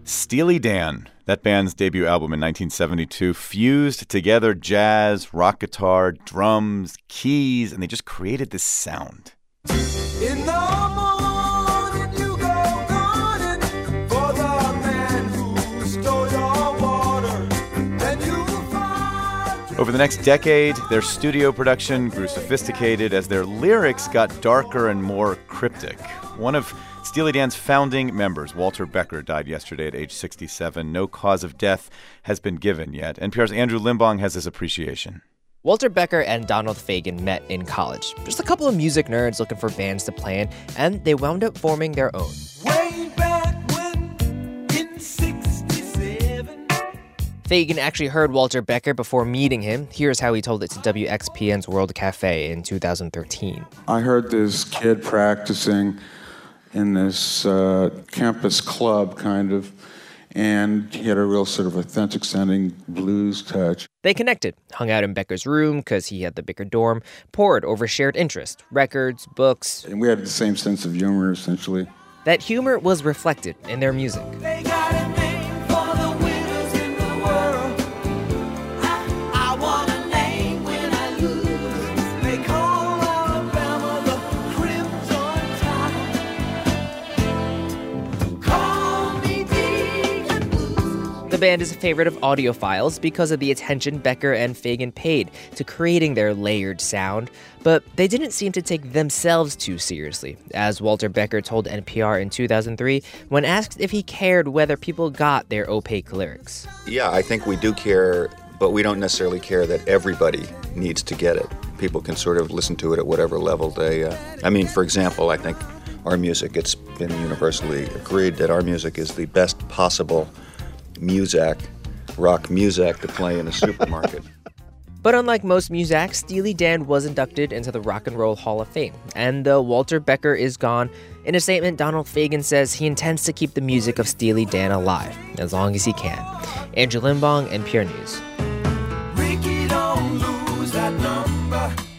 Steely Dan, that band's debut album in 1972, fused together jazz, rock guitar, drums, keys, and they just created this sound. In the morning you go gunning for the man who stole your water, and you find... Over the next decade, their studio production grew sophisticated as their lyrics got darker and more cryptic. One of Steely Dan's founding members, Walter Becker, died yesterday at age 67. No cause of death has been given yet. NPR's Andrew Limbong has his appreciation. Walter Becker and Donald Fagen met in college. Just a couple of music nerds looking for bands to play in, and they wound up forming their own. Way back when, in 67. Fagen actually heard Walter Becker before meeting him. Here's how he told it to WXPN's World Cafe in 2013. I heard this kid practicing in this campus club, kind of, and he had a real sort of authentic-sounding blues touch. They connected, hung out in Becker's room because he had the bigger dorm, poured over shared interest, records, books. And we had the same sense of humor, essentially. That humor was reflected in their music. They got a name for the winners in the world. I want a name when I lose. They call Alabama the Crimson Tide. Call me Deacon Blues. The band is a favorite of audiophiles because of the attention Becker and Fagen paid to creating their layered sound, but they didn't seem to take themselves too seriously, as Walter Becker told NPR in 2003 when asked if he cared whether people got their opaque lyrics. Yeah, I think we do care, but we don't necessarily care that everybody needs to get it. People can sort of listen to it at whatever level they... for example, I think our music, it's been universally agreed that our music is the best possible rock music to play in a supermarket. But unlike most Muzaks, Steely Dan was inducted into the Rock and Roll Hall of Fame. And though Walter Becker is gone, in a statement, Donald Fagen says he intends to keep the music of Steely Dan alive as long as he can. Andrew Limbong, NPR News. Ricky, don't lose that number.